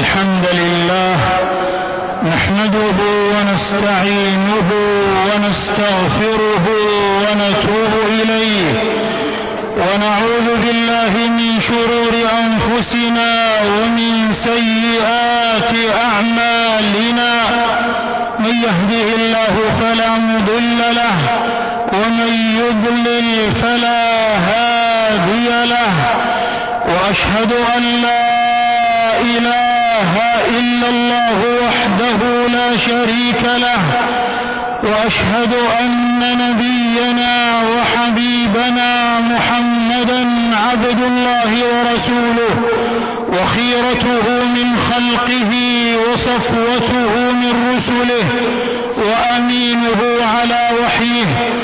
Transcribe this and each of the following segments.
الحمد لله نحمده ونستعينه ونستغفره ونتوب إليه ونعوذ بالله من شرور أنفسنا ومن سيئات أعمالنا من يهده الله فلا مضل له ومن يضلل فلا هادي له وأشهد أن لا إله إلا الله وحده لا شريك له وأشهد أن نبينا وحبيبنا محمدا عبد الله ورسوله وخيرته من خلقه وصفوته من رسله وأمينه على وحيه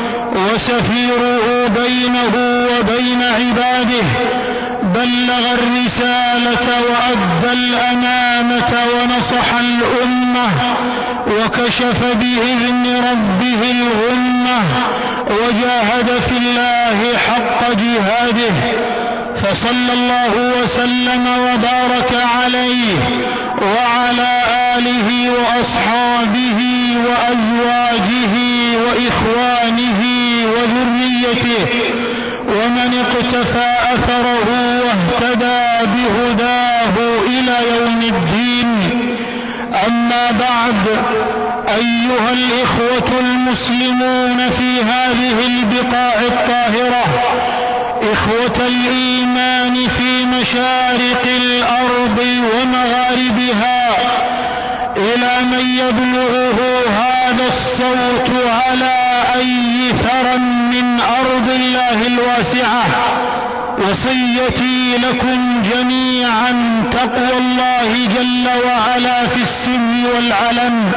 وسفيره بينه وبين عباده بلغ الرسالة وأدى الأمانة ونصح الأمة وكشف بإذن ربه الغمة وجاهد في الله حق جهاده فصلى الله وسلم وبارك عليه وعلى آله وأصحابه وأزواجه وإخوانه وذريته ومن اقتفى أثره واهتدى بهداه إلى يوم الدين. أما بعد، أيها الإخوة المسلمون في هذه البقاع الطاهرة، إخوة الإيمان في مشارق الأرض ومغاربها، إلى من يبلغه هذا الصوت على أي ثرى من أرض الله الواسعة، وصيتي لكم جميعا تقوى الله جل وعلا في السر والعلن،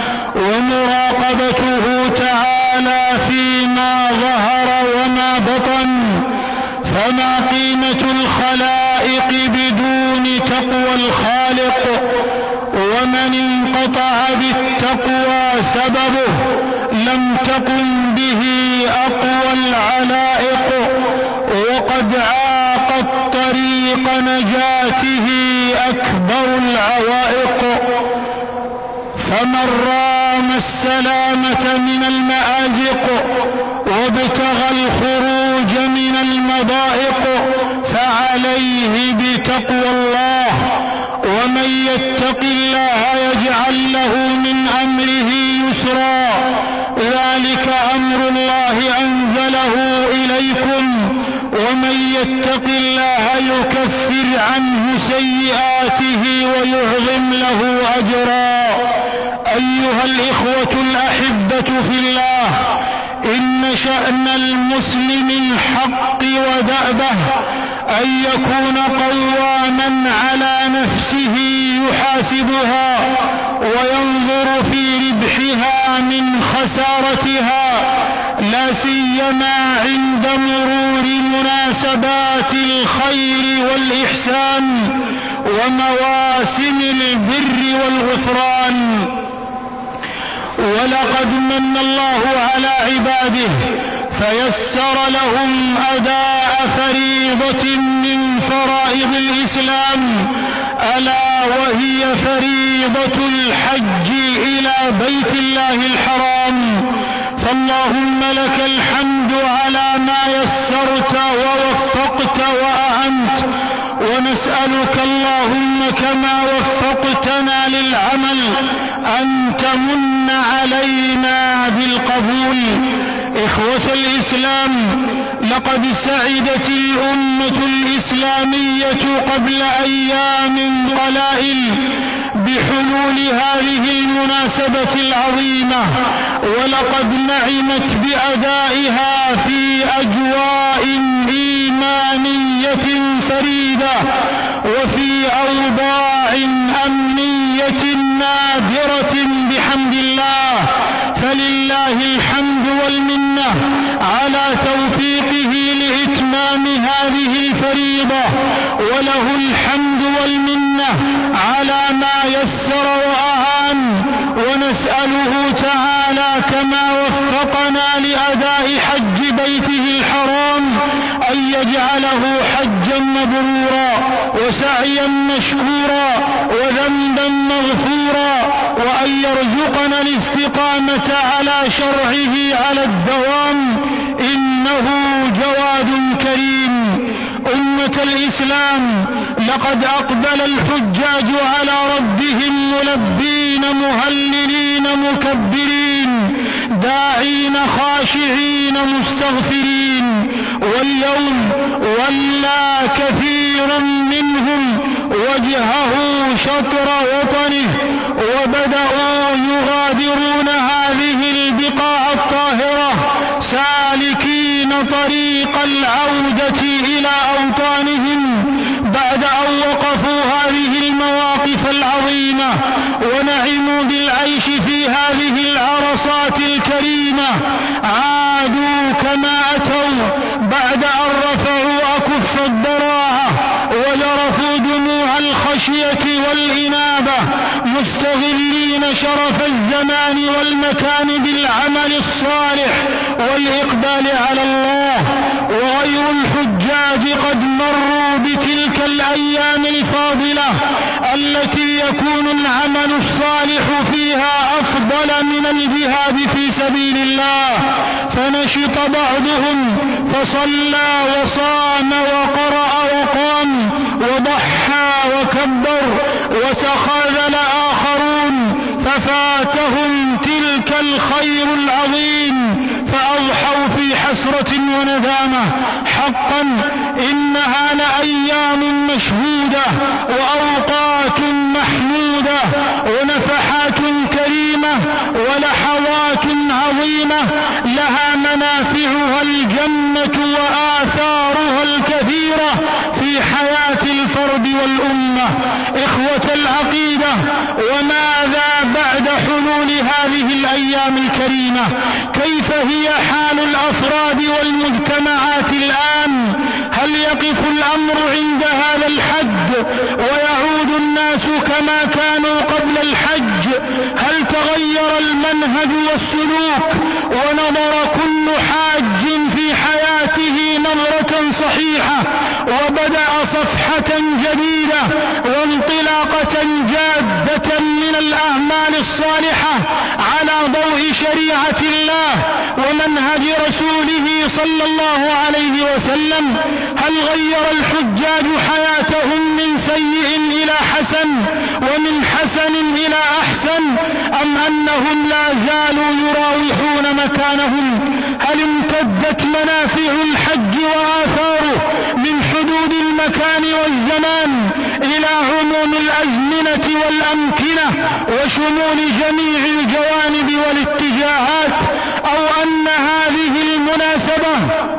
ومراقبته تعالى فيما ظهر وما بطن، فما قيمة الخلائق بدون تقوى الخالق؟ ومن انقطع بالتقوى سببه لم تقم به أقوى العلائق، وقد عاقت طريق نجاته أكبر العوائق. فمن رام السلامة من المآزق وابتغى الخروج من المضائق فعليه بتقوى الله، ومن يتق الله يجعل له من أمره يسرا، ذلك أمر الله أنزله إليكم، ومن يتق الله يكفر عنه سيئاته ويعظم له أجرا. أيها الإخوة الأحبة في الله، إن شأن المسلم الحق ودأبه أن يكون قواما على نفسه يحاسبها وينظر في ربحها من خسارتها، لا سيما عند مرور مناسبات الخير والإحسان ومواسم البر والغفران. ولقد من الله على عباده فيسر لهم أداء فريضة من فرائض الإسلام، ألا وهي فريضة الحج إلى بيت الله الحرام. فاللهم لك الحمد على ما يسرت ووفقت وأعنت، ونسألك اللهم كما وفقتنا للعمل أن تمن علينا بالقبول. إخوة الإسلام، لقد سعدت الأمة الإسلامية قبل أيام قلائل بحلول هذه المناسبة العظيمة، ولقد نعمت بأدائها في أجواء إيمانية فريدة وفي أوضاع أمنية نادرة بحمد الله. فلله الحمد والمنة على توفيقه لإتمام هذه الفريضة، وله الحمد والمنة على ما يسر وأعان، ونسأله تعالى كما وفقنا لأداء حج بيته الحرام أن يجعله حجا مبرورا وسعيا سعيا مشكورا وذنبا مغفورا، وأن يرزقنا الاستقامة على شرعه على الدوام، إنه جواد كريم. أمة الإسلام، لقد أقبل الحجاج على ربهم ملبين مهللين مكبرين داعين خاشعين مستغفرين، واليوم ولى كثير منهم وجهه شطر وطنه، وبدأوا يغادرون هذه البقاع الطاهرة سالكين طريق العودة إلى أوطانهم بعد أن وقفوا هذه المواقف العظيمة ونعموا بالعيش في هذه العرصات الكريمة. عادوا كما أتوا بعد أن رفعوا أكف الضراعة وجرفوا دموع الخشية والإنابة، مستغلين شرف الزمان والمكان بالعمل الصالح والإقبال على الله. وغير الحجاج قد مروا بتلك الأيام الفاضلة التي يكون العمل الصالح فيها أفضل من الجهاد في سبيل الله، فنشط بعضهم فصلى وصام وقرأ وقام وضحى وكبر، وتخاذل آخرون ففاتهم تلك الخير العظيم فأضحوا في حسرة وندامة. حقا إنها لأيام مشهودة وأوقات محمودة ونفحات كريمة ولحظات عظيمة لها منافعها الجنة وآثارها الكثيرة في حياة الفرد والأمة. إخوة العقيدة، وماذا بعد حلول هذه الأيام الكريمة؟ كيف هي حال الأفراد والمجتمعات الآن؟ هل يقف الأمر عند هذا الحد ويعود الناس كما كانوا قبل الحج؟ هل تغير المنهج والسلوك ونظر كل حاج في حياته نظرة صحيحة وبدأ صفحة جديدة وانطلاقة جادة من الأعمال الصالحة على ضوء شريعة الله ومنهج رسوله صلى الله عليه وسلم؟ هل غير الحجاج حياتهم من سيء إلى حسن ومن حسن إلى أحسن، أم أنهم لا زالوا يراوحون مكانهم؟ هل امتدت منافع الحج وآثاره من حدود المكان والزمان إلى عموم الأزمنة والأمكنة وشمول جميع الجوانب والاتجاهات، أو أن هذه المناسبة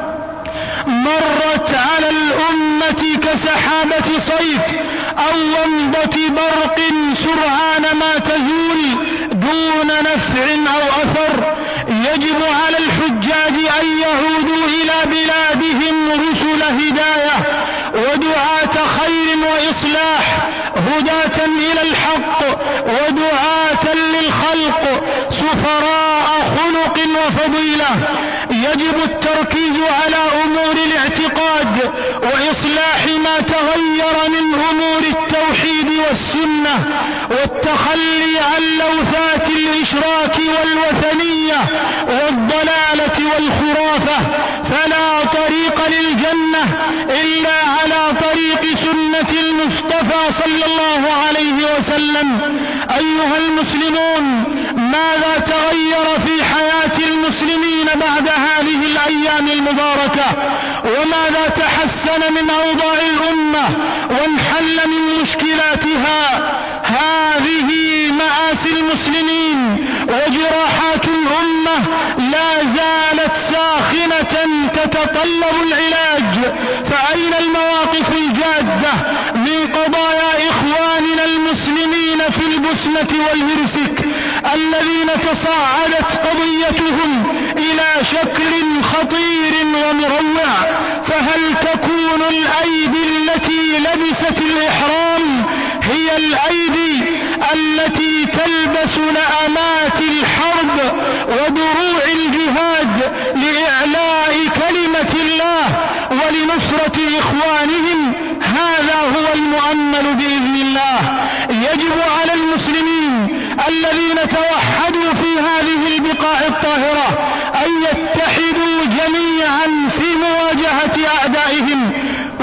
مرت على الأمة كسحابة صيف أو ومضة برق سرعان ما تزول دون نفع أو أثر؟ يجب على الحجاج أن يعودوا إلى بلادهم رسل هداية ودعاة خير وإصلاح، هداة إلى الحق ودعاة للخلق، سفراء خلق وفضيلة. يجب التركيز على أمور الاعتقاد وإصلاح ما تغير من أمور التوحيد والسنة، والتخلي عن لوثات الإشراك والوثنية والضلالة والخرافة، فلا طريق للجنة إلا على طريق سنة المصطفى صلى الله عليه وسلم. أيها المسلمون، ماذا تغير في حياة المسلمين بعد هذه الأيام المباركة؟ وماذا تحسن من أوضاع الأمة وانحل من مشكلاتها؟ هذه مآسي المسلمين وجراحات الأمة لا زالت ساخنة تتطلب العلاج، فأين المواقف الجادة من قضايا إخواننا المسلمين في البوسنة والهرسك الذين تصاعدت قضيتهم إلى شكل خطير ومروع؟ فهل تكون الأيدي التي لبست الإحرام هي الأيدي التي تلبس لأمات الحرب ودروع الجهاد لإعلاء كلمة الله ولنصرة إخوانهم؟ هذا هو المؤمل يجب على المسلمين الذين توحدوا في هذه البقاع الطاهرة أن يتحدوا جميعا في مواجهة أعدائهم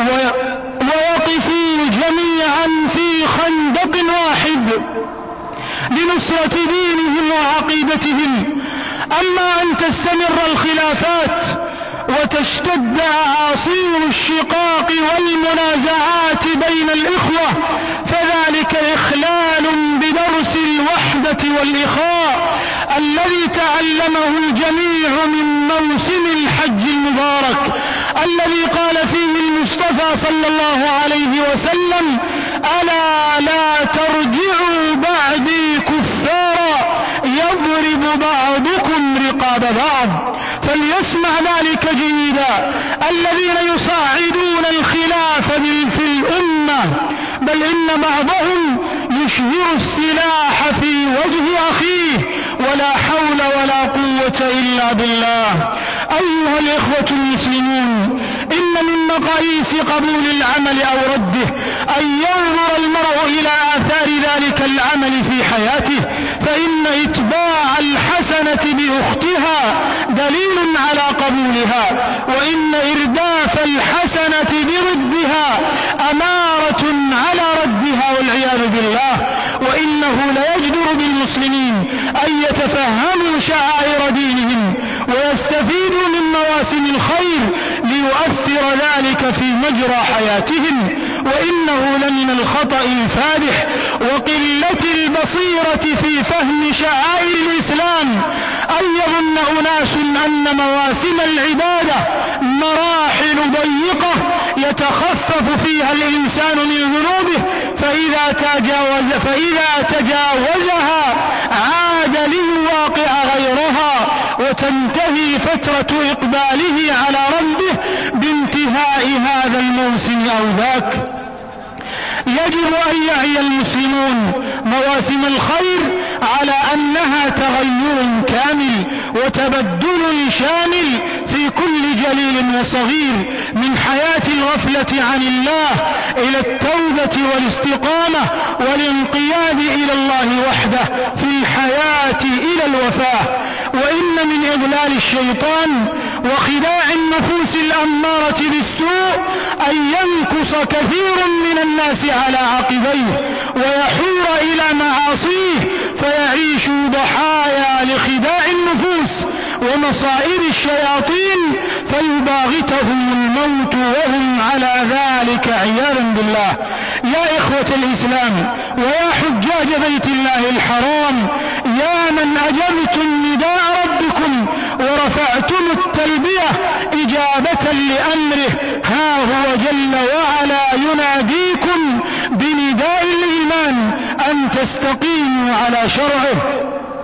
ويقفوا جميعا في خندق واحد لنصرة دينهم وعقيدتهم. أما أن تستمر الخلافات وتشتد أعاصير الشقاق والمنازعات بين الإخوة فذلك إخلال بدرس الوحدة والإخاء الذي تعلمه الجميع من موسم الحج المبارك الذي قال فيه المصطفى صلى الله عليه وسلم: ألا لا ترجعوا بعدي كفارا يضرب بعضكم رقاب بعض. فليسمع ذلك جيدا الذين يصعدون الخلاف في الأمة، بل إن بعضهم يشهر السلاح في وجه أخيه ولا حول ولا قوة إلا بالله. أيها الإخوة المسلمون، إن من مقاييس قبول العمل أو رده أن ينظر المرء إلى آثار ذلك العمل في حياته، فإن إتباع الحسنة بأختها دليل على قبولها، وإن إرداف الحسنة بردها أمارة على ردها والعياذ بالله. وإنه ليجدر بالمسلمين أن يتفهموا شعائر دينهم ويستفيدوا من مواسم الخير ليؤثر ذلك في مجرى حياتهم. وإنه لمن الخطأ الفادح وقلة البصيرة في فهم شعائر الإسلام أن يظن أناس أن مواسم العبادة مراحل ضيقة يتخفف فيها الإنسان من ذنوبه، فإذا تجاوزها عاد للواقع غيرها، وتنتهي فترة إقباله على ربه بانتهاء هذا الموسم أو ذاك. يجب أن يعي المسلمون مواسم الخير على أنها تغير كامل وتبدل شامل في كل جليل وصغير، من حياة الغفلة عن الله إلى التوبة والاستقامة والانقياد إلى الله وحده، في الحياة إلى الوفاة. وإن من إضلال الشيطان وخداع النفوس الأمارة بالسوء أن ينكص كثير من الناس على عقبيه ويحور إلى معاصيه فيعيشوا ضحايا لخداع النفوس ومصائر الشياطين فيباغتهم الموت وهم على ذلك عياذا بالله. يا إخوة الإسلام ويا حجاج بيت الله الحرام، يا من أجبتم نداء ربكم ورفعتم التلبية إجابة لأمره، ها هو جل وعلا يناديكم بنداء الإيمان أن تستقيموا على شرعه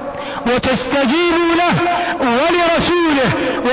وتستجيبوا له ولرسوله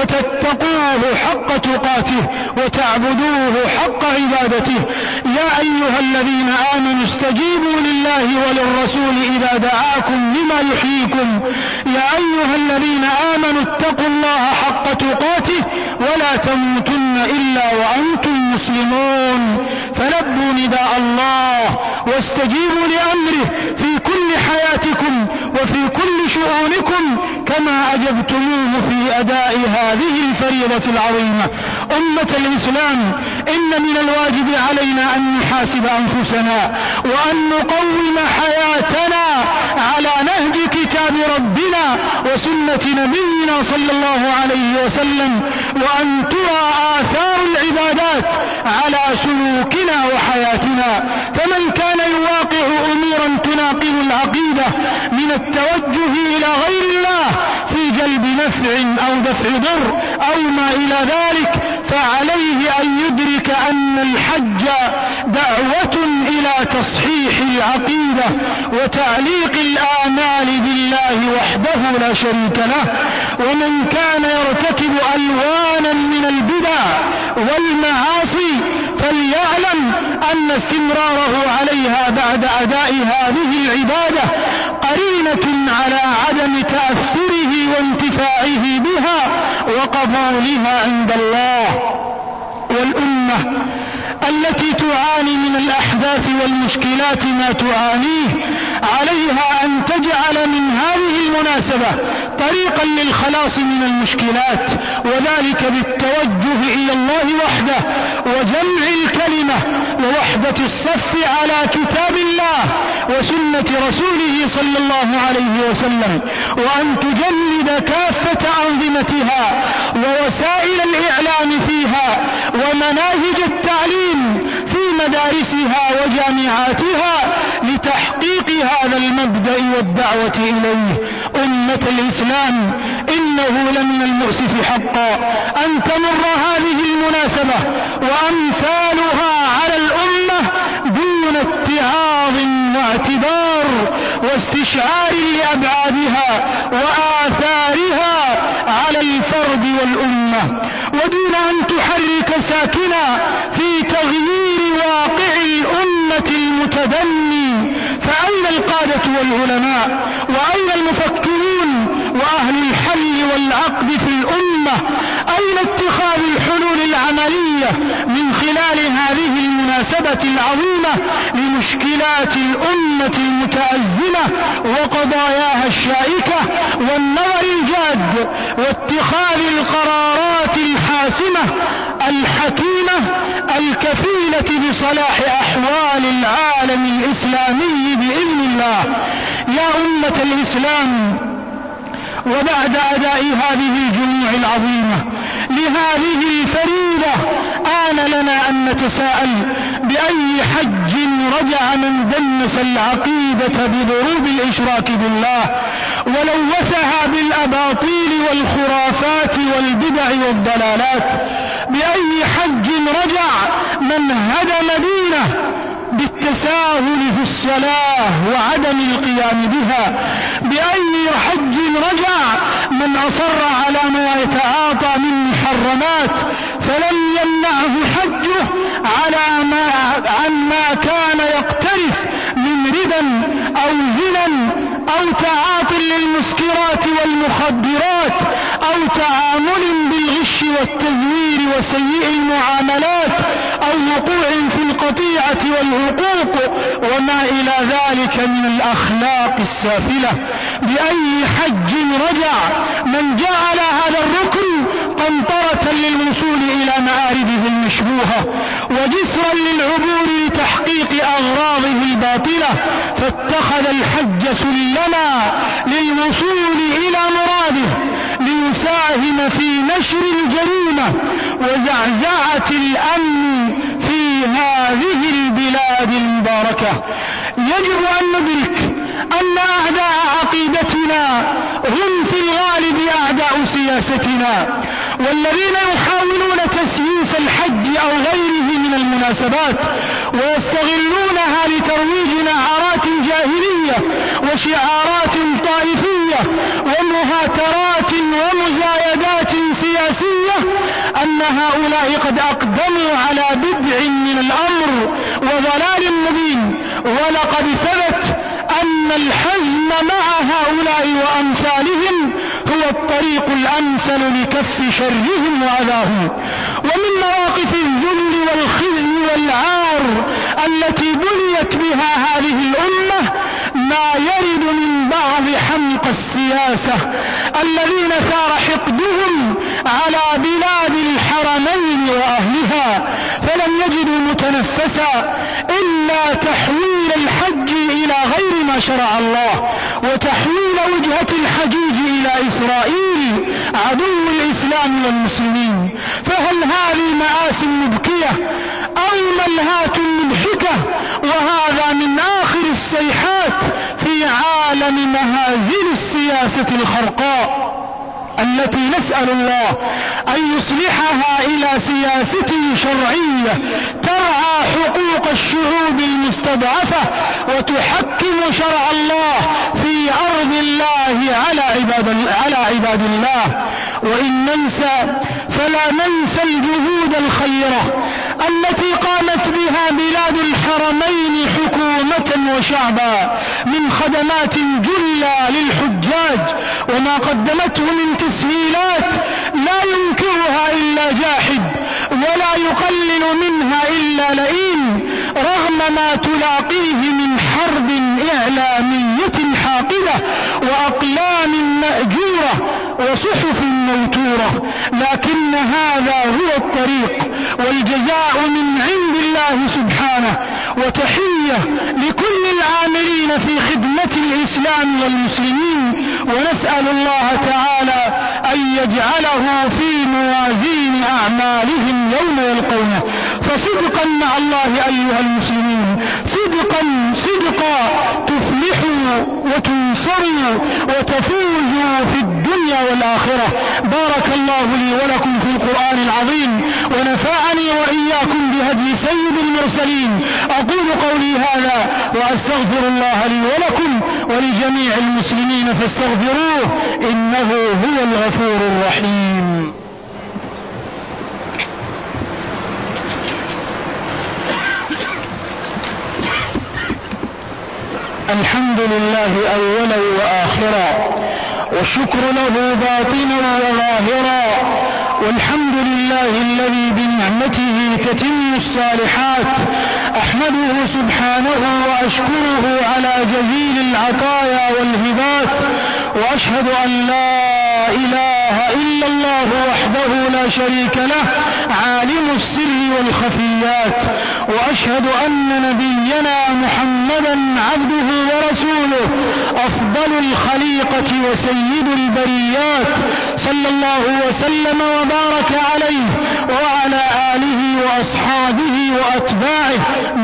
وتتقوه حق تقاته وتعبدوه حق عبادته. يا أيها الذين آمنوا استجيبوا لله وللرسول إذا دعاكم لما يحييكم. يا أيها الذين آمنوا اتقوا الله حق تقاته ولا تموتن إلا وأنتم مسلمون. فلبوا نداء الله واستجيبوا لأمره في كل حياتكم وفي كل شؤونكم كما أجبتموه في أداء هذه الفريضة العظيمة. أمة الإسلام، إن من الواجب علينا أن نحاسب أنفسنا وأن نقوم حياتنا على نهج كتاب ربنا وسنة نبينا صلى الله عليه وسلم، وأن ترى آثار العبادات على سلوكنا وحياتنا. فمن كان يواقع أمورا تناقض العقيدة من التوجه إلى غير الله في جلب نفع أو دفع ضر أو ما إلى ذلك، فعليه أن يدرك أن الحج دعوة إلى تصحيح العقيدة وتعليق الآمال بالله وحده لا شريك له. ومن كان يرتكب ألوانا من البدع والمعاصي فليعلم أن استمراره عليها بعد أداء هذه العبادة قرينة على عدم تأثره وانتفاعه بها وقبولها عند الله. والأمة التي تعاني من الأحداث والمشكلات ما تعانيه عليها أن تجعل من هذه المناسبة طريقا للخلاص من المشكلات، وذلك بالتوجه إلى الله وحده وجمع الكلمة ووحدة الصف على كتاب الله وسنة رسوله صلى الله عليه وسلم، وأن تجلد كافة أنظمتها ووسائل الإعلام فيها ومناهج التعليم في مدارسها وجامعاتها لتحقيق هذا المبدأ والدعوة إليه. أمة الإسلام، إنه لمن المؤسف حقا أن تمر هذه المناسبة وأمثالها على الأمة دون اتعاظ واعتبار واستشعار لأبعادها وآثارها على الفرد والأمة، ودون أن تحرك ساكنا في تغيير واقع الأمة المتدني. فأين القادة والعلماء؟ وأين المفكرون وأهل الحل والعقد في الأمة؟ أين اتخاذ الحلول العملية من خلال هذه المناسبة العظيمة لمشكلات الأمة المتأزمة وقضاياها الشائكة، والنظر الجاد واتخاذ القرارات الحاسمة الحكيمة الكفيلة بصلاح أحوال العالم الإسلامي بإذن الله. يا أمة الإسلام، وبعد أداء هذه الجموع العظيمة لهذه الفريضة آن لنا أن نتساءل بأي حج رجع من دنس العقيدة بضروب الإشراك بالله ولوثها بالأباطيل والخرافات والبدع والضلالات؟ بأي حج رجع من هدم دينه بالتساهل في الصلاة وعدم القيام بها؟ بأي حج رجع من أصر على ما يتعاطى من محرمات فلم يمنعه حجه عن ما كان يقترف من ربا أو زنا أو تعاطي للمسكرات والمخدرات أو تعامل بالغش والتزوير وسيء المعاملات أو وقوع في القطيعة والعقوق وما إلى ذلك من الأخلاق السافلة؟ بأي حج رجع من جعل هذا الركن قنطرة للوصول إلى مآربه المشبوهة وجسرا للعبور لتحقيق أغراضه الباطلة، فاتخذ الحج سلما للوصول إلى مراده ليساهم في نشر الجريمة وزعزعة الأمن في هذه البلاد المباركة. يجب أن ندرك أن أعداء عقيدتنا هم في الغالب أعداء سياستنا، والذين يحاولون تسييس الحج أو غيره من المناسبات ويستغلونها لترويج نعرات جاهلية وشعارات طائفية ومهاترات ومزايدات سياسية، أن هؤلاء قد أقدموا على بدع من الأمر وضلال مبين، ولقد ثبت أن الحزم مع هؤلاء وأمثالهم هو الطريق الأمثل لكف شرهم وأذاهم. ومن مواقف الذل والخزي والعار التي بليت بها هذه الأمة ما يرد من بعض حمق السياسة الذين ثار حقدهم على بلاد الحرمين وأهلها، فلم يجدوا متنفسا إلا تحويل الحج إلى غير ما شرع الله وتحويل وجهة الحجيج إلى إسرائيل عدو الإسلام والمسلمين. فهل هذه مآسٍ مبكية أو ملهاة مضحكة؟ وهذا من آخر الصيحات في عالم مهازل السياسة الخرقاء التي نسأل الله أن يصلحها إلى سياسة شرعية ترعى حقوق الشعوب المستضعفة وتحكم شرع الله في أرض الله على عباد الله. وإن ننسى فلا ننسى الجهود الخيرة التي قامت بها بلاد الحرمين حكومة وشعبا من خدمات جلة للحجاج، وما قدمته من تسهيلات لا ينكرها إلا جاحد، ولا يقلل منها إلا لئيم، رغم ما تلاقيه من حرب إعلامية حاقدة وأقلام مأجورة وصحف موتورة، لكن هذا هو الطريق والجزاء من عند الله سبحانه. وتحية لكل العاملين في خدمة الإسلام والمسلمين، ونسأل الله تعالى أن يجعله في موازين أعمالهم يوم يلقونه. فصدقا مع الله أيها المسلمين، صدقا تفلحوا وتنصروا وتفوزوا في الدنيا والآخرة. بارك الله لي ولكم في القرآن العظيم، ونفعني وإياكم بهدي سيد المرسلين. أقول قولي هذا وأستغفر الله لي ولكم ولجميع المسلمين فاستغفروه إنه هو الغفور الرحيم. الحمد لله أولا وآخرا، والشكر له باطنا وظاهرا، والحمد لله الذي بنعمته تتم الصالحات. أحمده سبحانه وأشكره على جزيل العطايا والهبات، وأشهد أن لا إله إلا الله وحده لا شريك له عالم السر والخفيات، وأشهد أن نبينا محمدا عبده ورسوله أفضل الخليقة وسيد البريات، صلى الله وسلم وبارك عليه وعلى آله وأصحابه وأتباعه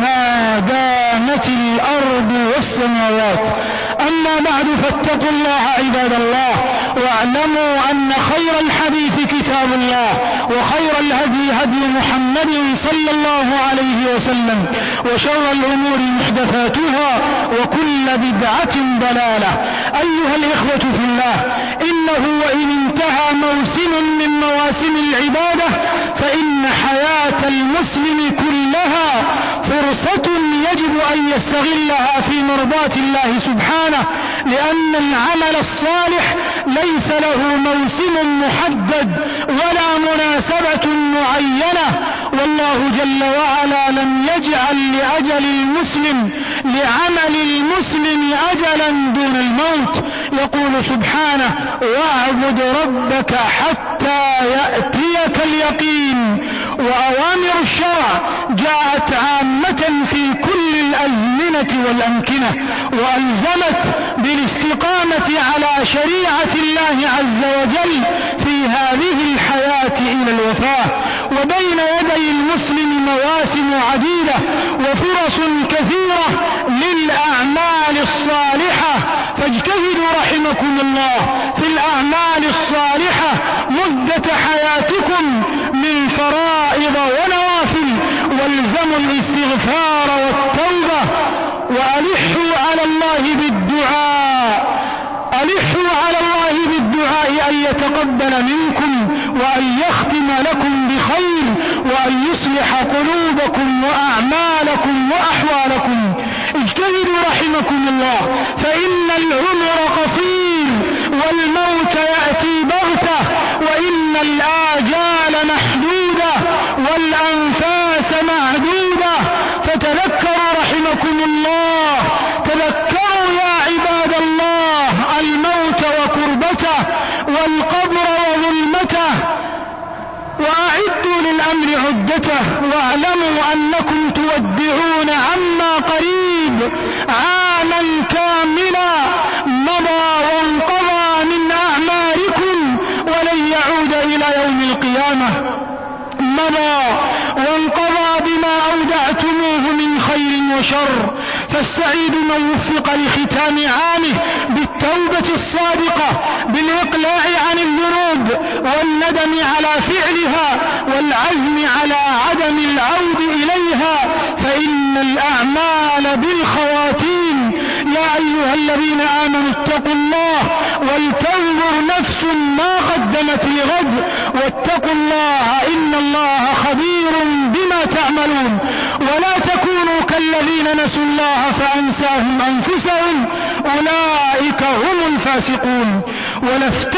ما دامت الأرض والسماوات. أما بعد، فاتقوا الله عباد الله، واعلموا أن خير الحديث كتاب الله، وخير الهدي هدي محمد صلى الله عليه وسلم، وشر الأمور محدثاتها، وكل بدعة ضلالة. أيها الإخوة في الله، إنه وإن انتهى موسم من مواسم العبادة، فإن حياة المسلم كلها فرصة يجب أن يستغلها في مرضاة الله سبحانه، لأن العمل الصالح ليس له موسم محدد ولا مناسبة معينة، والله جل وعلا لم يجعل لأجل المسلم لعمل المسلم أجلا دون الموت. يقول سبحانه: واعبد ربك حتى يأتيك اليقين. وأوامر الشرع جاءت عامة في كل الأزمنة والأمكنة، وألزمت بالاستقامة على شريعة الله عز وجل في هذه الحياة إلى الوفاة. وبين يدي المسلم مواسم عديدة وفرص كثيرة للأعمال الصالحة، فاجتهدوا رحمكم الله في الأعمال الصالحة مدة حياتكم من فرائض ونوافل، والزموا الاستغفار والتوبة، وألحوا على الله بالدعاء أن يتقبل منكم، وأن يختم لكم بخير، وأن يصلح قلوبكم وأعمالكم وأحوالكم. اجتهدوا رحمكم الله، فإن العمر قصير والموت يأتي بغتة، وإن الآجال محدودة والأنفاس معدودة. فتذكروا رحمكم الله، تذكروا يا عباد الله الموت وكربته والقبر وظلمته، وأعدوا للأمر عدته، واعلموا أنكم تودعون عما قريب عاما كاملا مضى وانقضى من أعماركم ولن يعود إلى يوم القيامة. مضى وانقضى بما أودعتموه من خير وشر، فالسعيد من وفق لختام عامه بالتوبة الصادقة، بالإقلاع عن الذنوب والندم على فعلها والعزم على عدم العود إليها، فإن الأعمال بالخواتيم. يا أيها الذين آمنوا اتقوا الله ولتنظر نفس ما قدمت لغد، واتقوا الله إن الله خبير بما تعملون. ولا تكونوا كالذين نسوا الله فأنساهم أنفسهم، أولئك هم الفاسقون. ولفتة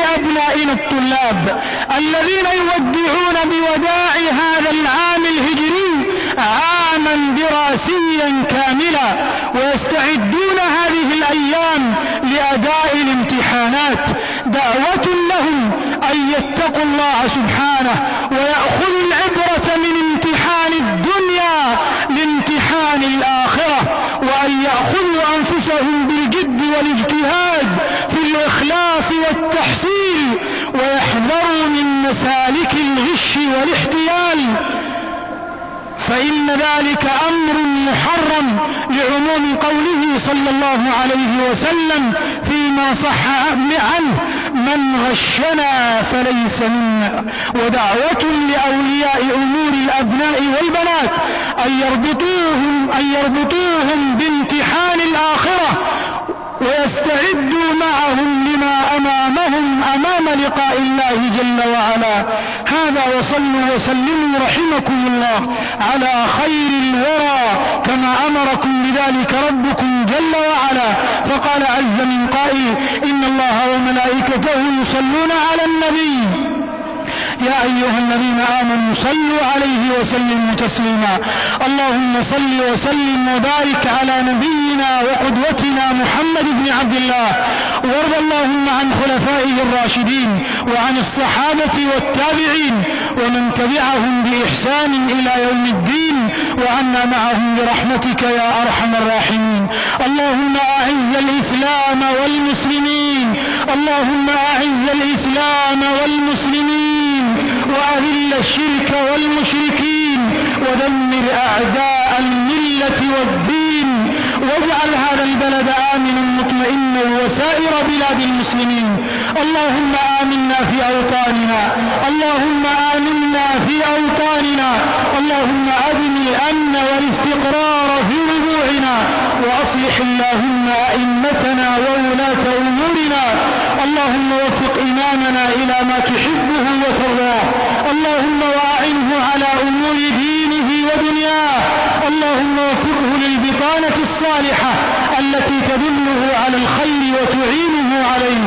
لأبنائنا الطلاب الذين يودعون بوداع هذا العام الهجري عاما دراسيا كاملا ويستعدون هذه الأيام لأداء الامتحانات، دعوة لهم أن يتقوا الله سبحانه ويأخذوا العبرة من امتحان الدنيا لامتحان الآخرة، وأن يأخذوا أنفسهم بالجد والاجتهاد في الإخلاص والتحصيل، ويحذروا من مسالك الغش والاحتيال، فإن ذلك أمر محرم لعموم قوله صلى الله عليه وسلم فيما صح عنه: من غشنا فليس منا. ودعوة لأولياء أمور الأبناء والبنات أن يربطوهم بامتحان الآخرة ويستعدوا معهم لما أمامهم أمام لقاء الله جل وعلا. هذا، وصلوا وسلموا رحمكم الله على خير الورى كما أمركم بذلك ربكم جل وعلا، فقال عز من قائل: إن الله وملائكته يصلون على النبي يا أيها الذين آمنوا صلوا عليه وسلموا تسليما. اللهم صل وسلم وبارك على نبينا وقدوتنا محمد بن عبد الله، وارض اللهم عن خلفائه الراشدين وعن الصحابة والتابعين ومن تبعهم بإحسان إلى يوم الدين، وعنا معهم برحمتك يا أرحم الراحمين. اللهم أعز الإسلام والمسلمين، اللهم أعز الإسلام والمسلمين، وأذل الشرك والمشركين، ودمر أعداء الملة والدين، واجعل هذا البلد آمنا مطمئنا وسائر بلاد المسلمين. اللهم آمنا في أوطاننا، اللهم آمنا في أوطاننا، اللهم أدم الأمن والاستقرار في ربوعنا، وأصلح اللهم أئمتنا وولاة أمورنا. اللهم وفق إمامنا إلى ما تحبه وترضاه، اللهم وأعنه على أمور دينه ودنياه، اللهم وفقه للبطانة الصالحة التي تدله على الخير وتعينه عليه.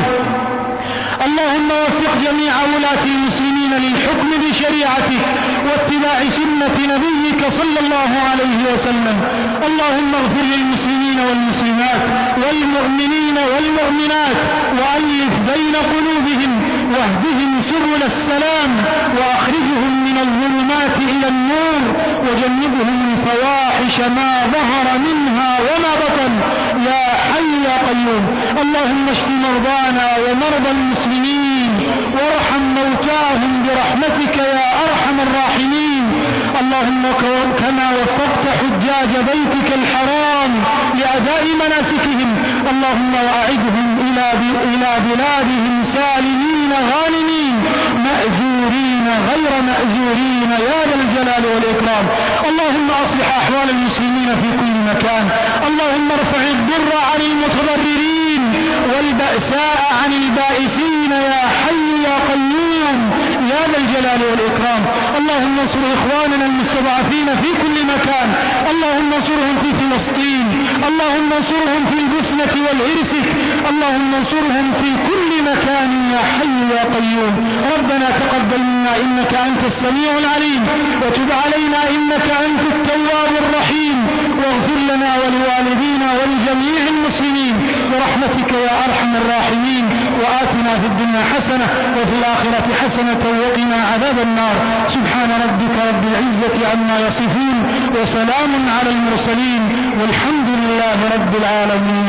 اللهم وفق جميع ولاة المسلمين للحكم بشريعتك واتباع سنة نبيك صلى الله عليه وسلم. اللهم اغفر للمسلمين والمسلمات والمؤمنين والمؤمنات، وألف بين قلوبهم، واهدهم سبل السلام، وأخرجهم من الظلمات إلى النور، وجنبهم الفواحش ما ظهر منها وما بطن، يا حي يا قيوم. اللهم اشف مرضانا ومرضى المسلمين، وارحم موتاهم برحمتك يا أرحم الراحمين. اللهم كما وفقت حجاج بيتك الحرام لأداء مناسكهم، اللهم وأعدهم إلى بلادهم سالمين غانمين مأجورين غير مأجورين يا ذا الجلال والإكرام. اللهم أصلح أحوال المسلمين في كل مكان، اللهم ارفع الضر عن المتضررين والبأساء عن البائسين يا حي يا قيوم يا ذا الجلال والإكرام. اللهم انصر إخواننا المستضعفين في كل مكان، اللهم انصرهم في فلسطين، اللهم انصرهم في البوسنة والهرسك، اللهم انصرهم في كل مكان يا حي يا قيوم. ربنا تقبل منا إنك أنت السميع العليم، وتب علينا إنك أنت التواب الرحيم، واغفر لنا ولوالدينا ولجميع المسلمين برحمتك يا أرحم الراحمين. وآتنا في الدنيا حسنة وفي الآخرة حسنة وقنا عذاب النار. سبحان ربك رب العزة عما يصفون، وسلام على المرسلين، والحمد لله رب العالمين.